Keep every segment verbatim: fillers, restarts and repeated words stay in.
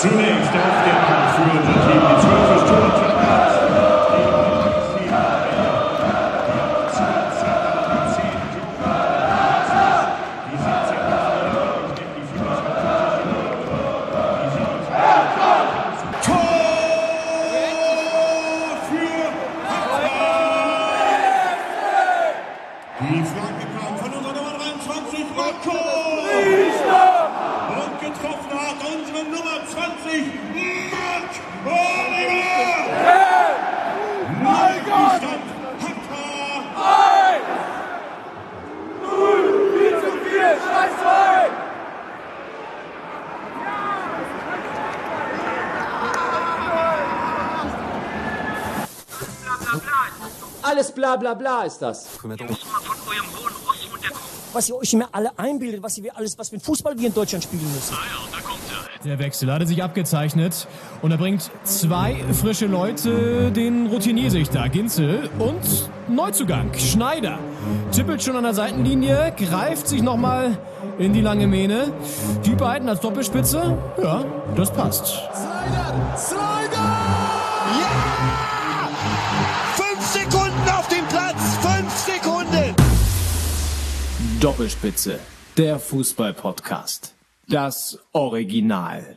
Zunächst auf dem Platz für unser Team die zwölf ist Torwart. Die Flanke kam von unserer Nummer dreiundzwanzig, Marco! Und getroffen hat unsere Nummer zwanzig, Marc Oliver! Hey! Mein Gott! Ein! Null! vier zu vier! Scheiß zwei! Alles bla bla bla ist das. Was ihr euch immer alle einbildet, was ihr alles, was für ein Fußball wir in Deutschland spielen müssen. Ah ja, da kommt er. Der Wechsel hatte sich abgezeichnet und er bringt zwei frische Leute, den Routiniersichter Ginzel und Neuzugang Schneider. Tippelt schon an der Seitenlinie, greift sich nochmal in die lange Mähne. Die beiden als Doppelspitze, ja, das passt. Slider! Slider! Ja! Fünf Sekunden auf dem Platz! Fünf Sekunden! Doppelspitze, der Fußball-Podcast. Das Original.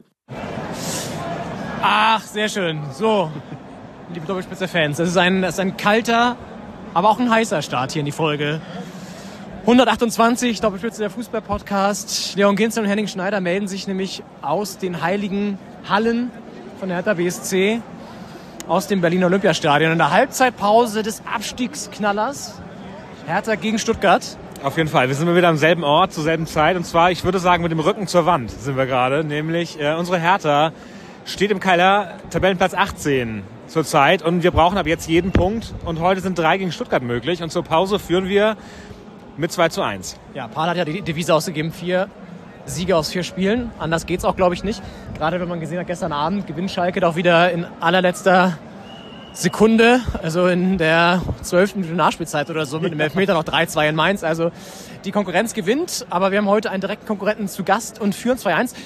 Ach, sehr schön. So, liebe Doppelspitze-Fans, das ist ein, das ist ein kalter, aber auch ein heißer Start hier in die Folge. hundertachtundzwanzig, Doppelspitze, der Fußball-Podcast. Leon Ginzel und Henning Schneider melden sich nämlich aus den heiligen Hallen von der Hertha B S C, aus dem Berliner Olympiastadion. In der Halbzeitpause des Abstiegsknallers Hertha gegen Stuttgart. Auf jeden Fall. Wir sind wieder am selben Ort, zur selben Zeit. Und zwar, ich würde sagen, mit dem Rücken zur Wand sind wir gerade. Nämlich äh, unsere Hertha steht im Keller, Tabellenplatz achtzehn zurzeit. Und wir brauchen ab jetzt jeden Punkt. Und heute sind drei gegen Stuttgart möglich. Und zur Pause führen wir mit zwei zu eins. Ja, Paul hat ja die Devise ausgegeben, vier Siege aus vier Spielen. Anders geht's auch, glaube ich, nicht. Gerade wenn man gesehen hat, gestern Abend gewinnt Schalke doch wieder in allerletzter Sekunde, also in der zwölften Minute Nachspielzeit oder so, mit dem Elfmeter noch drei zwei in Mainz. Also die Konkurrenz gewinnt, aber wir haben heute einen direkten Konkurrenten zu Gast und führen zwei eins.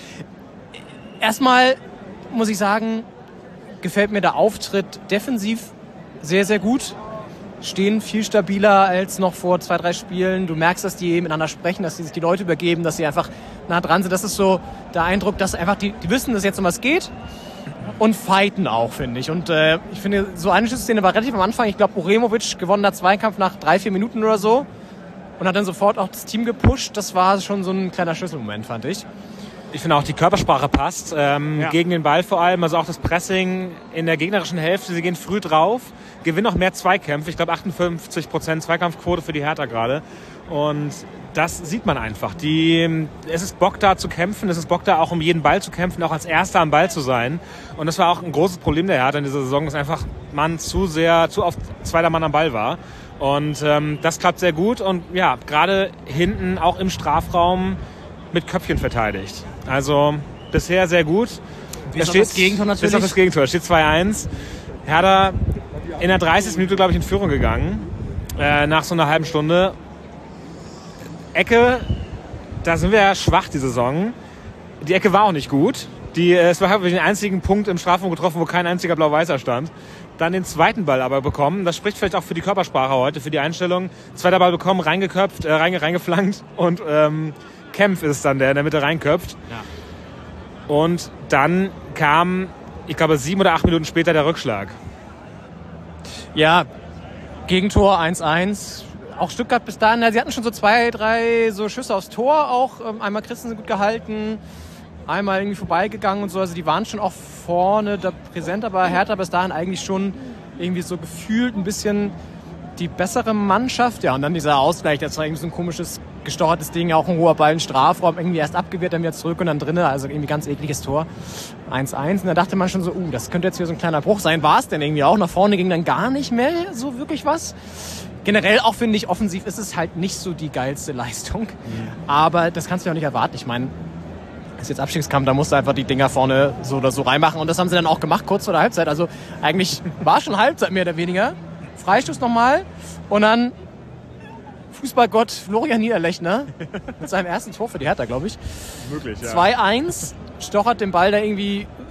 Erstmal muss ich sagen, gefällt mir der Auftritt defensiv sehr, sehr gut. Stehen viel stabiler als noch vor zwei, drei Spielen. Du merkst, dass die miteinander sprechen, dass die sich die Leute übergeben, dass sie einfach nah dran sind. Das ist so der Eindruck, dass einfach die, die wissen, dass jetzt um was geht. Und fighten auch, finde ich. Und äh, ich finde, so eine Schlüsselszene war relativ am Anfang. Ich glaube, Uremovic gewonnener Zweikampf nach drei, vier Minuten oder so. Und hat dann sofort auch das Team gepusht. Das war schon so ein kleiner Schlüsselmoment, fand ich. Ich finde auch, die Körpersprache passt. Ähm, ja. Gegen den Ball vor allem. Also auch das Pressing in der gegnerischen Hälfte. Sie gehen früh drauf. Gewinnen auch mehr Zweikämpfe. Ich glaube, achtundfünfzig Prozent Zweikampfquote für die Hertha gerade. Und das sieht man einfach. Die, es ist Bock da zu kämpfen, es ist Bock da auch um jeden Ball zu kämpfen, auch als Erster am Ball zu sein. Und das war auch ein großes Problem der Hertha in dieser Saison, dass einfach man zu sehr, zu oft zweiter Mann am Ball war. Und ähm, das klappt sehr gut und ja, gerade hinten auch im Strafraum mit Köpfchen verteidigt. Also bisher sehr gut. Wie ist das Gegentor natürlich? Bis auf das Gegentor. Es steht zwei eins. Hertha in der dreißigsten Minute, glaube ich, in Führung gegangen, äh, nach so einer halben Stunde. Ecke, da sind wir ja schwach die Saison. Die Ecke war auch nicht gut. Die, es war wirklich den einzigen Punkt im Strafraum getroffen, wo kein einziger Blau-Weißer stand. Dann den zweiten Ball aber bekommen. Das spricht vielleicht auch für die Körpersprache heute, für die Einstellung. Zweiter Ball bekommen, reingeköpft, äh, reinge, reingeflankt und ähm, Kempf ist dann der, in der Mitte reinköpft. Ja. Und dann kam, ich glaube, sieben oder acht Minuten später der Rückschlag. Ja, Gegentor eins eins. Auch Stuttgart bis dahin, sie hatten schon so zwei, drei so Schüsse aufs Tor auch. Einmal Christensen gut gehalten, einmal irgendwie vorbeigegangen und so. Also die waren schon auch vorne da präsent, aber Hertha bis dahin eigentlich schon irgendwie so gefühlt ein bisschen die bessere Mannschaft. Ja, und dann dieser Ausgleich, das war irgendwie so ein komisches, gestochertes Ding, auch ein hoher Ball in Strafraum, irgendwie erst abgewehrt, dann wieder zurück und dann drinnen. Also irgendwie ganz ekliges Tor. eins eins. Und da dachte man schon so, uh, das könnte jetzt hier so ein kleiner Bruch sein. War es denn irgendwie auch? Nach vorne ging dann gar nicht mehr so wirklich was. Generell auch, finde ich, offensiv ist es halt nicht so die geilste Leistung. Mhm. Aber das kannst du ja auch nicht erwarten. Ich meine, es ist jetzt Abstiegskampf, da musst du einfach die Dinger vorne so oder so reinmachen. Und das haben sie dann auch gemacht, kurz vor der Halbzeit. Also eigentlich war schon Halbzeit mehr oder weniger. Freistoß nochmal. Und dann Fußballgott Florian Niederlechner mit seinem ersten Tor für die Hertha, glaube ich. Möglich, ja. zwei eins. Stochert den Ball da irgendwie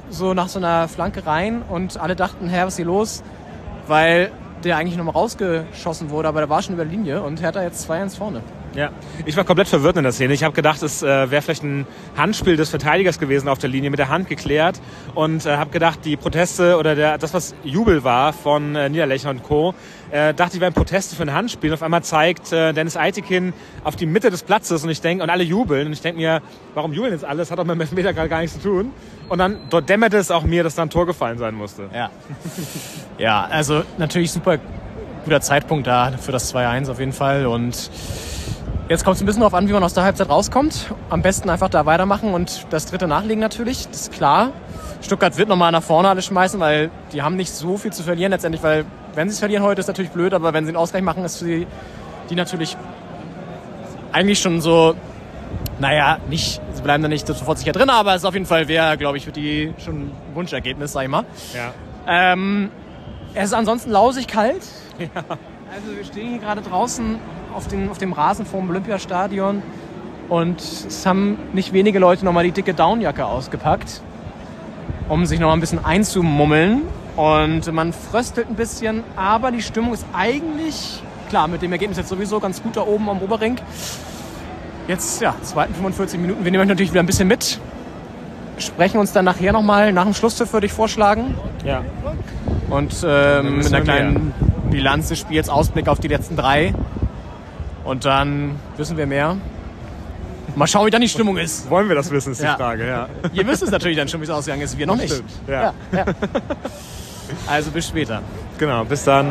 so nach so einer Flanke rein und alle dachten, Herr, was ist hier los? Weil der eigentlich nochmal rausgeschossen wurde, aber der war schon über die Linie und Hertha jetzt zwei eins vorne. Ja, ich war komplett verwirrt in der Szene. Ich habe gedacht, es äh, wäre vielleicht ein Handspiel des Verteidigers gewesen auf der Linie, mit der Hand geklärt und äh, habe gedacht, die Proteste oder der, das, was Jubel war von äh, Niederlechner und Co., äh, dachte ich, wären Proteste für ein Handspiel. Und auf einmal zeigt äh, Dennis Eitekin auf die Mitte des Platzes und ich denke, und alle jubeln und ich denke mir, warum jubeln jetzt alle? Das hat doch mit dem Elfmeter gerade gar nichts zu tun. Und dann dort dämmerte es auch mir, dass da ein Tor gefallen sein musste. Ja, ja, also natürlich super guter Zeitpunkt da für das zwei eins auf jeden Fall und jetzt kommt es ein bisschen darauf an, wie man aus der Halbzeit rauskommt. Am besten einfach da weitermachen und das dritte nachlegen natürlich, das ist klar. Stuttgart wird nochmal nach vorne alles schmeißen, weil die haben nicht so viel zu verlieren letztendlich, weil wenn sie es verlieren heute, ist natürlich blöd, aber wenn sie einen Ausgleich machen, ist für die, die natürlich eigentlich schon so, naja, nicht, sie bleiben da nicht sofort sicher drin, aber es ist auf jeden Fall, wäre, glaube ich, für die schon ein Wunschergebnis, sag ich mal. Ja. Ähm, es ist ansonsten lausig kalt. Ja. Also wir stehen hier gerade draußen auf, den, auf dem Rasen vorm Olympiastadion und es haben nicht wenige Leute nochmal die dicke Downjacke ausgepackt, um sich noch ein bisschen einzumummeln und man fröstelt ein bisschen, aber die Stimmung ist eigentlich, klar, mit dem Ergebnis jetzt sowieso ganz gut da oben am Oberring. Jetzt, ja, zweiten fünfundvierzig Minuten, wir nehmen euch natürlich wieder ein bisschen mit, sprechen uns dann nachher nochmal nach dem Schlusspfiff, würde ich vorschlagen. Ja. Und ähm, mit einer kleinen Bilanz des Spiels, Ausblick auf die letzten drei. Und dann wissen wir mehr. Mal schauen, wie dann die Stimmung ist. Wollen wir das wissen, ist die Ja. Frage, ja. Ihr wisst es natürlich dann schon, wie es ausgegangen ist. Wir noch nicht. Stimmt, ja. Ja, ja. Also bis später. Genau, bis dann.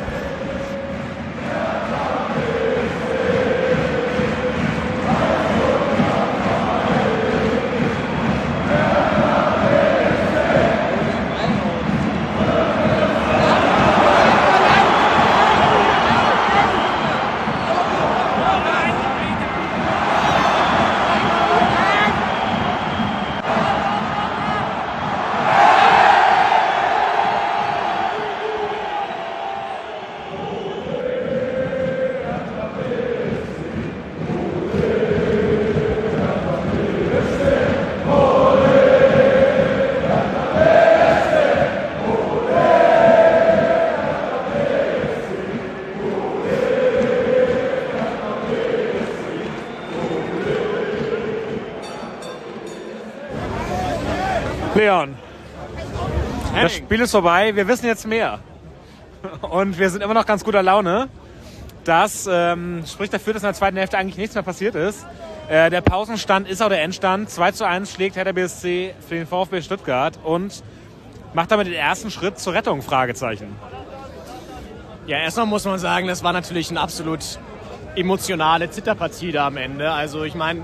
Leon, das Spiel ist vorbei, wir wissen jetzt mehr. Und wir sind immer noch ganz guter Laune. Das ähm, spricht dafür, dass in der zweiten Hälfte eigentlich nichts mehr passiert ist. Äh, der Pausenstand ist auch der Endstand. zwei zu eins schlägt Hertha B S C für den VfB Stuttgart und macht damit den ersten Schritt zur Rettung, Fragezeichen. Ja, erstmal muss man sagen, das war natürlich eine absolut emotionale Zitterpartie da am Ende. Also ich meine,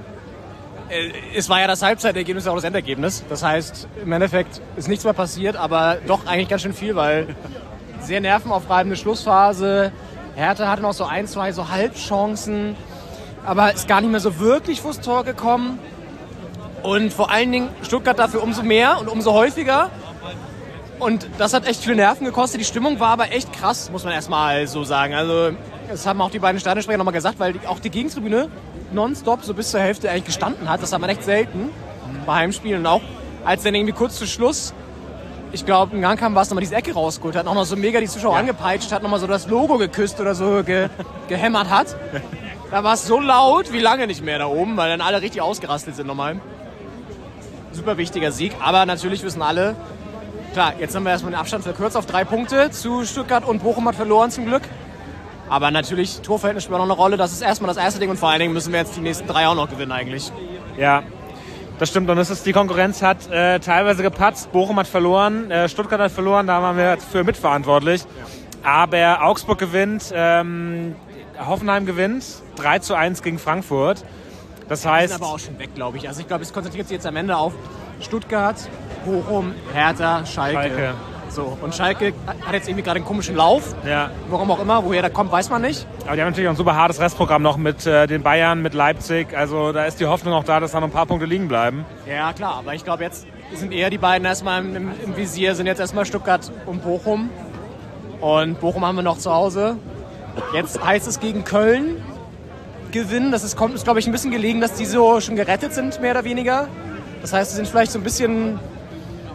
es war ja das Halbzeitergebnis, auch das Endergebnis. Das heißt, im Endeffekt ist nichts mehr passiert, aber doch eigentlich ganz schön viel, weil sehr nervenaufreibende Schlussphase. Hertha hatte noch so ein, zwei so Halbchancen, aber ist gar nicht mehr so wirklich vors Tor gekommen. Und vor allen Dingen Stuttgart dafür umso mehr und umso häufiger. Und das hat echt viel Nerven gekostet. Die Stimmung war aber echt krass, muss man erstmal so sagen. Also das haben auch die beiden Stadionsprecher nochmal gesagt, weil auch die Gegentribüne nonstop so bis zur Hälfte eigentlich gestanden hat. Das hat man echt selten bei Heimspielen. Und auch als dann irgendwie kurz zu Schluss, ich glaube, in Gang kam, war es nochmal diese Ecke rausgeholt, hat auch noch so mega die Zuschauer ja. angepeitscht, hat nochmal so das Logo geküsst oder so ge gehämmert hat. Da war es so laut wie lange nicht mehr da oben, weil dann alle richtig ausgerastet sind nochmal. Super wichtiger Sieg, aber natürlich wissen alle, klar, jetzt haben wir erstmal den Abstand verkürzt auf drei Punkte zu Stuttgart und Bochum hat verloren zum Glück. Aber natürlich, Torverhältnis spielt auch noch eine Rolle. Das ist erstmal das erste Ding und vor allen Dingen müssen wir jetzt die nächsten drei auch noch gewinnen eigentlich. Ja, das stimmt. Und es ist, die Konkurrenz hat äh, teilweise gepatzt. Bochum hat verloren, äh, Stuttgart hat verloren, da waren wir für mitverantwortlich. Ja. Aber Augsburg gewinnt, ähm, Hoffenheim gewinnt, drei zu eins gegen Frankfurt. Das heißt... Die sind aber auch schon weg, glaube ich. Also ich glaube, es konzentriert sich jetzt am Ende auf Stuttgart, Bochum, Hertha, Schalke. Schalke. So, und Schalke hat jetzt irgendwie gerade einen komischen Lauf. Ja. Warum auch immer, woher der kommt, weiß man nicht. Aber die haben natürlich auch ein super hartes Restprogramm noch mit äh, den Bayern, mit Leipzig. Also da ist die Hoffnung auch da, dass da noch ein paar Punkte liegen bleiben. Ja, klar. Aber ich glaube, jetzt sind eher die beiden erstmal im, im Visier, sind jetzt erstmal Stuttgart und Bochum. Und Bochum haben wir noch zu Hause. Jetzt heißt es gegen Köln gewinnen. Das ist, ist glaube ich, ein bisschen gelegen, dass die so schon gerettet sind, mehr oder weniger. Das heißt, sie sind vielleicht so ein bisschen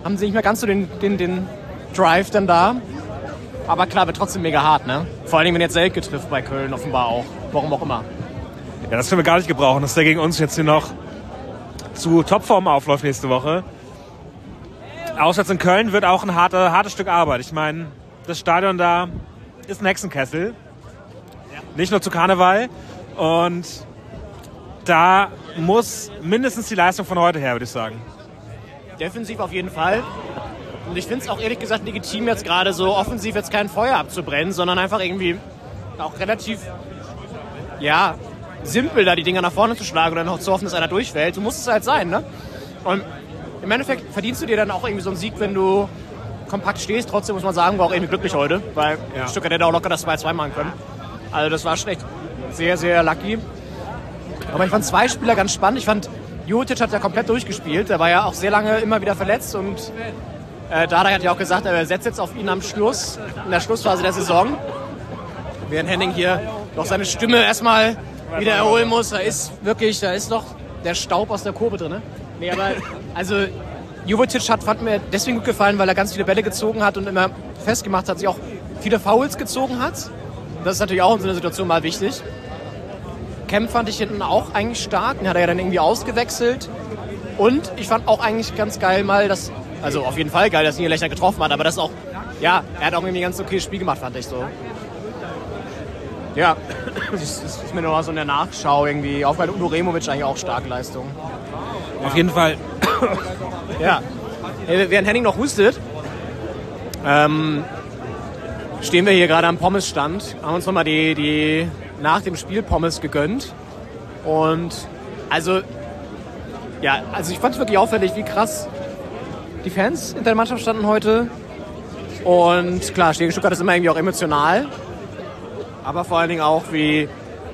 haben sie nicht mehr ganz so den, den, den Drive dann da. Aber klar, wird trotzdem mega hart, ne? Vor allem, wenn jetzt Selke trifft bei Köln offenbar auch. Warum auch immer. Ja, das können wir gar nicht gebrauchen, dass der gegen uns jetzt hier noch zu Topform aufläuft nächste Woche. Auswärts in Köln wird auch ein harte, hartes Stück Arbeit. Ich meine, das Stadion da ist ein Hexenkessel. Nicht nur zu Karneval. Und da muss mindestens die Leistung von heute her, würde ich sagen. Defensiv auf jeden Fall. Und ich finde es auch ehrlich gesagt legitim, jetzt gerade so offensiv jetzt kein Feuer abzubrennen, sondern einfach irgendwie auch relativ, ja, simpel da die Dinger nach vorne zu schlagen und dann noch zu hoffen, dass einer durchfällt. So muss es halt sein, ne? Und im Endeffekt verdienst du dir dann auch irgendwie so einen Sieg, wenn du kompakt stehst. Trotzdem muss man sagen, war auch irgendwie glücklich heute, weil ja. Stuttgart hätte auch locker das zwei zwei machen können. Also das war schon echt sehr, sehr lucky. Aber ich fand zwei Spieler ganz spannend. Ich fand, Jovetic hat ja komplett durchgespielt. Der war ja auch sehr lange immer wieder verletzt und äh, Dardai hat ja auch gesagt, er setzt jetzt auf ihn am Schluss, in der Schlussphase der Saison. Während Henning hier noch seine Stimme erstmal wieder erholen muss. Da ist wirklich, da ist noch der Staub aus der Kurve drin. Ne? Nee, aber also Jovetic hat, fand mir deswegen gut gefallen, weil er ganz viele Bälle gezogen hat und immer festgemacht hat, sich auch viele Fouls gezogen hat. Das ist natürlich auch in so einer Situation mal wichtig. Kemp fand ich hinten auch eigentlich stark. Den hat er ja dann irgendwie ausgewechselt. Und ich fand auch eigentlich ganz geil mal, dass, also auf jeden Fall geil, dass Niederlechner getroffen hat, aber das auch, ja, er hat auch irgendwie ein ganz okayes Spiel gemacht, fand ich so. Ja, das ist, das ist mir nur mal so in der Nachschau irgendwie aufgefallen. Und Uremovic eigentlich auch starke Leistung. Ja. Auf jeden Fall. Ja. Während Henning noch hustet, ähm, stehen wir hier gerade am Pommesstand, haben uns nochmal die, die nach dem Spiel Pommes gegönnt. Und also, ja, also ich fand es wirklich auffällig, wie krass die Fans hinter der Mannschaft standen heute. Und klar, gegen Stuttgart ist immer irgendwie auch emotional. Aber vor allen Dingen auch, wie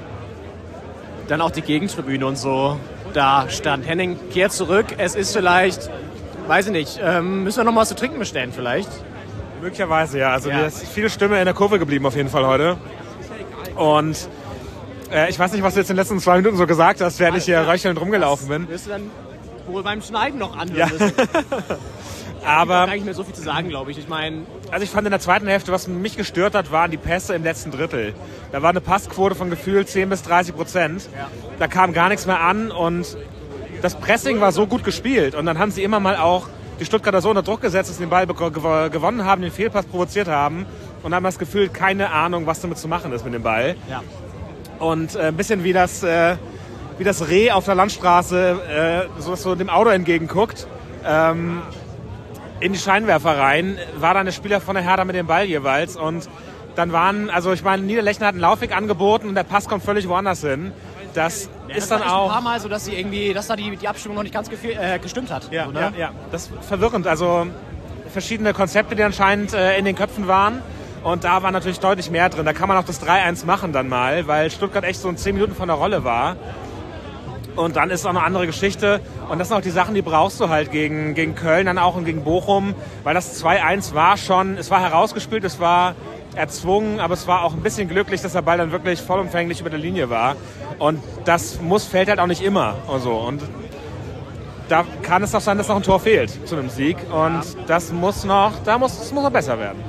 dann auch die Gegentribüne und so da stand. Henning kehrt zurück. Es ist vielleicht, weiß ich nicht, ähm, müssen wir noch mal was zu trinken bestellen vielleicht? Möglicherweise, ja. Also ja. Mir ist viele Stimme in der Kurve geblieben auf jeden Fall heute. Und äh, ich weiß nicht, was du jetzt in den letzten zwei Minuten so gesagt hast, während ich hier röchelnd rumgelaufen bin. Wirst du dann wohl beim Schneiden noch anhören ja. müssen. Aber da kann ich mir so viel zu sagen, glaube ich. Ich meine, also ich fand in der zweiten Hälfte, was mich gestört hat, waren die Pässe im letzten Drittel. Da war eine Passquote von gefühlt zehn bis dreißig Prozent. Ja. Da kam gar nichts mehr an und das Pressing war so gut gespielt. Und dann haben sie immer mal auch die Stuttgarter so unter Druck gesetzt, dass sie den Ball gew- gewonnen haben, den Fehlpass provoziert haben und haben das Gefühl, keine Ahnung, was damit zu machen ist mit dem Ball. Ja. Und äh, ein bisschen wie das, äh, wie das Reh auf der Landstraße, äh, so, so dem Auto entgegenguckt. Ähm, in die Scheinwerfer rein, war dann der Spieler von der Hertha mit dem Ball jeweils und dann waren, also ich meine, Niederlechner hat einen Laufweg angeboten und der Pass kommt völlig woanders hin. Das ja, ist das dann war auch ein paar Mal so, dass sie irgendwie, dass da die, die Abstimmung noch nicht ganz gefehl, äh, gestimmt hat. Ja, so, ne? ja, ja, das ist verwirrend. Also verschiedene Konzepte, die anscheinend äh, in den Köpfen waren und da war natürlich deutlich mehr drin. Da kann man auch das drei eins machen dann mal, weil Stuttgart echt so in zehn Minuten von der Rolle war. Und dann ist auch eine andere Geschichte. Und das sind auch die Sachen, die brauchst du halt gegen, gegen Köln dann auch und gegen Bochum. Weil das zwei eins war schon, es war herausgespielt, es war erzwungen, aber es war auch ein bisschen glücklich, dass der Ball dann wirklich vollumfänglich über der Linie war. Und das muss, fällt halt auch nicht immer. Und, so. Und da kann es auch sein, dass noch ein Tor fehlt zu einem Sieg. Und das muss noch, da muss, das muss noch besser werden.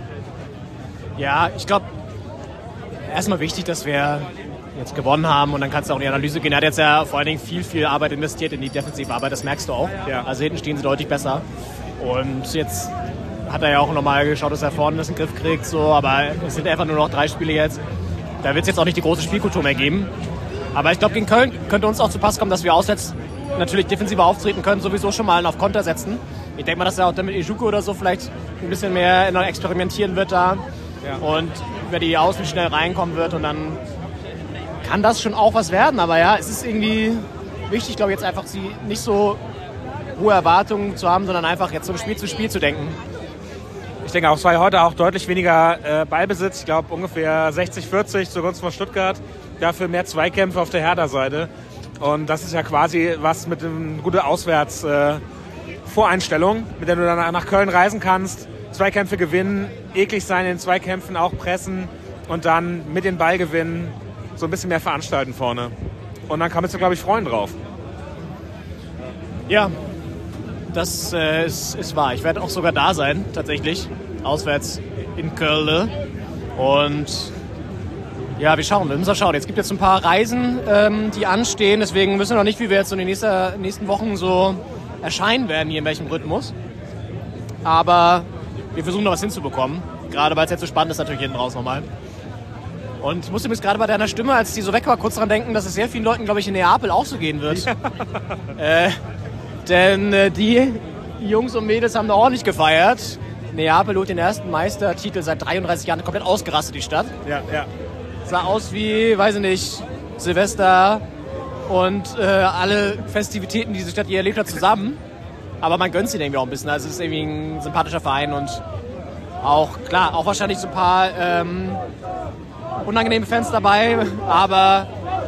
Ja, ich glaube, erstmal wichtig, dass wir jetzt gewonnen haben und dann kannst du auch in die Analyse gehen. Er hat jetzt ja vor allen Dingen viel, viel Arbeit investiert in die Defensivarbeit, das merkst du auch. Ja. Also hinten stehen sie deutlich besser. Und jetzt hat er ja auch nochmal geschaut, dass er vorne das in den Griff kriegt, so, aber es sind einfach nur noch drei Spiele jetzt. Da wird es jetzt auch nicht die große Spielkultur mehr geben. Aber ich glaube, gegen Köln könnte uns auch zu Pass kommen, dass wir auswärts natürlich defensiver auftreten können, sowieso schon mal auf Konter setzen. Ich denke mal, dass er auch dann mit Ejuke oder so vielleicht ein bisschen mehr experimentieren wird da ja. und über die Außen schnell reinkommen wird und dann kann das schon auch was werden, aber ja, es ist irgendwie wichtig, glaube ich, jetzt einfach sie nicht so hohe Erwartungen zu haben, sondern einfach jetzt so Spiel zu Spiel zu denken. Ich denke auch, es war heute auch deutlich weniger äh, Ballbesitz, ich glaube ungefähr sechzig vierzig zugunsten von Stuttgart, dafür mehr Zweikämpfe auf der Hertha-Seite und das ist ja quasi was mit einer guten Auswärts-Voreinstellung, äh, mit der du dann nach Köln reisen kannst, Zweikämpfe gewinnen, eklig sein in den Zweikämpfen, auch pressen und dann mit den Ball gewinnen, so ein bisschen mehr veranstalten vorne. Und dann kann man sich, glaube ich, freuen drauf. Ja, das äh, ist, ist wahr. Ich werde auch sogar da sein, tatsächlich. Auswärts in Köln. Und ja, wir schauen, wir müssen schauen. Jetzt gibt es jetzt ein paar Reisen, ähm, die anstehen. Deswegen wissen wir noch nicht, wie wir jetzt so in den nächsten, nächsten Wochen so erscheinen werden, hier in welchem Rhythmus. Aber wir versuchen noch was hinzubekommen. Gerade weil es jetzt so spannend ist, natürlich hinten raus nochmal. Und ich musste mir gerade bei deiner Stimme, als die so weg war, kurz daran denken, dass es sehr vielen Leuten, glaube ich, in Neapel auch so gehen wird. Ja. äh, denn äh, die Jungs und Mädels haben da ordentlich gefeiert. Neapel holt den ersten Meistertitel seit dreiunddreißig Jahren, komplett ausgerastet, die Stadt. Ja, ja. Sah aus wie, weiß ich nicht, Silvester und äh, alle Festivitäten, die diese Stadt je erlebt hat, zusammen. Aber man gönnt sie irgendwie auch ein bisschen. Also es ist irgendwie ein sympathischer Verein und auch, klar, auch wahrscheinlich so ein paar ähm, unangenehme Fans dabei, aber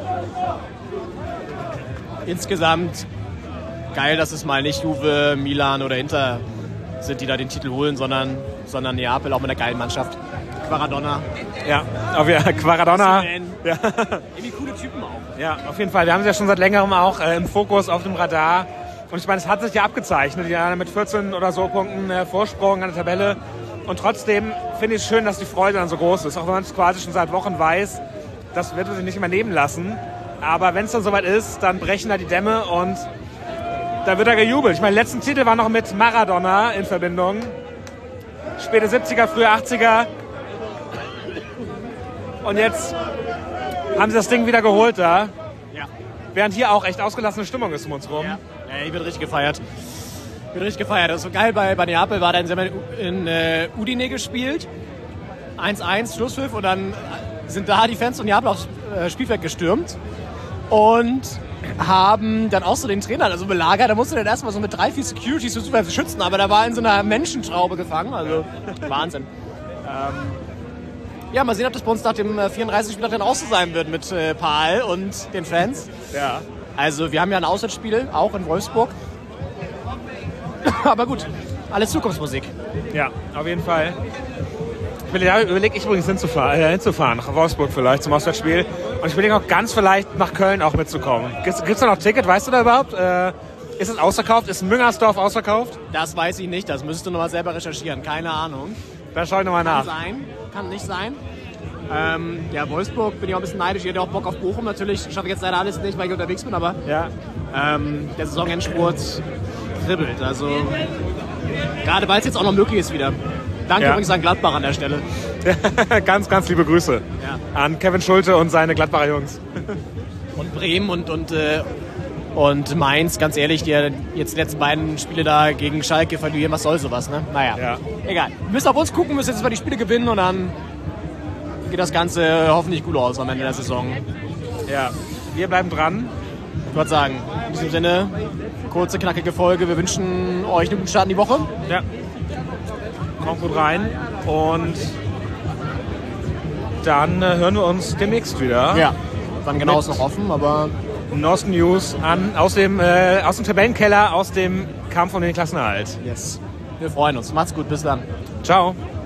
insgesamt geil, dass es mal nicht Juve, Milan oder Inter sind, die da den Titel holen, sondern, sondern Neapel auch mit einer geilen Mannschaft. Quaradonna. Ja, auf jeden Fall. Quaradonna. Ja. Irgendwie coole Typen auch. Ja, auf jeden Fall. Wir haben sie ja schon seit längerem auch äh, im Fokus, auf dem Radar. Und ich meine, es hat sich ja abgezeichnet. Ja, mit vierzehn oder so Punkten äh, Vorsprung an der Tabelle. Und trotzdem finde ich es schön, dass die Freude dann so groß ist. Auch wenn man es quasi schon seit Wochen weiß, das wird man sich nicht mehr nehmen lassen. Aber wenn es dann soweit ist, dann brechen da die Dämme und da wird er gejubelt. Ich meine, der letzten Titel war noch mit Maradona in Verbindung. Späte siebziger, frühe achtziger. Und jetzt haben sie das Ding wieder geholt da. Ja. Während hier auch echt ausgelassene Stimmung ist um uns rum. Ja, ja, hier wird richtig gefeiert. Wird richtig gefeiert. Das ist so geil, bei, bei Neapel war dann sie haben in äh, Udine gespielt. eins eins, Schlusspfiff. Und dann sind da die Fans von Neapel aufs äh, Spielfeld gestürmt. Und haben dann auch so den Trainer also belagert. Da musste dann erstmal so mit drei, vier Securities versuchen zu schützen. Aber da war in so einer Menschentraube gefangen. Also Wahnsinn. ähm, ja, mal sehen, ob das bei uns nach dem vierunddreißigsten Spieltag dann auch so sein wird mit äh, Paul und den Fans. Ja. Also wir haben ja ein Auswärtsspiel, auch in Wolfsburg. Aber gut, alles Zukunftsmusik. Ja, auf jeden Fall. Ich überlege ich übrigens hinzufahren, äh, hinzufahren, nach Wolfsburg vielleicht zum Auswärtsspiel. Und ich überlege auch ganz vielleicht nach Köln auch mitzukommen. Gibt es da noch Ticket, weißt du da überhaupt? Äh, ist es ausverkauft? Ist Müngersdorf ausverkauft? Das weiß ich nicht, das müsstest du nochmal selber recherchieren, keine Ahnung. Da schaue ich nochmal nach. Kann sein, kann nicht sein. Ähm, ja, Wolfsburg bin ich auch ein bisschen neidisch. Ich hätte auch Bock auf Bochum natürlich. Schaffe ich jetzt leider alles nicht, weil ich unterwegs bin, aber ja. ähm, der Saisonendspurt kribbelt. Also gerade weil es jetzt auch noch möglich ist wieder. Danke ja. übrigens an Gladbach an der Stelle. ganz, ganz liebe Grüße ja. an Kevin Schulte und seine Gladbacher Jungs. Und Bremen und, und, äh, und Mainz, ganz ehrlich, die jetzt die letzten beiden Spiele da gegen Schalke verlieren, was soll sowas, ne? Naja, ja. egal. Wir müssen auf uns gucken, müssen jetzt mal die Spiele gewinnen und dann geht das Ganze hoffentlich gut aus am Ende der Saison. Ja, wir bleiben dran. Ich würde sagen, in diesem Sinne, kurze, knackige Folge. Wir wünschen euch einen guten Start in die Woche. Ja. Kommt gut rein und dann äh, hören wir uns demnächst wieder. Ja, dann genau ist noch offen, aber neuesten News an, aus, dem, äh, aus dem Tabellenkeller, aus dem Kampf um den Klassenerhalt. Yes. Wir freuen uns. Macht's gut, bis dann. Ciao.